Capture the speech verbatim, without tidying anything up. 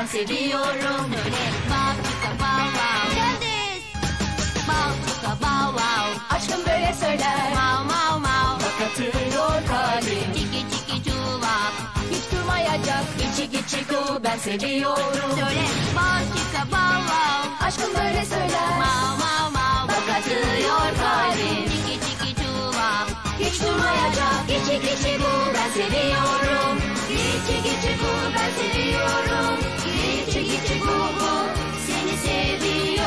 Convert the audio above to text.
seviyorum. Öyle bav çika bav vav. Candiz. Bav çika bav vav. Aşkım böyle söyler. Mav mav mav. Bak atıyor kalbim. Çiki çiki çuvav. Hiç durmayacak. İçi geçi ku ben seviyorum. Söyle bav çika bav vav. Aşkım böyle söyler. Mav mav mav. Bak atıyor kalbim. Çiki çiki çuvav. Hiç durmayacak. İçi geçi ku ben seviyorum. İçi geçi ku ben seviyorum. İçi geçi ku ku seni seviyorum.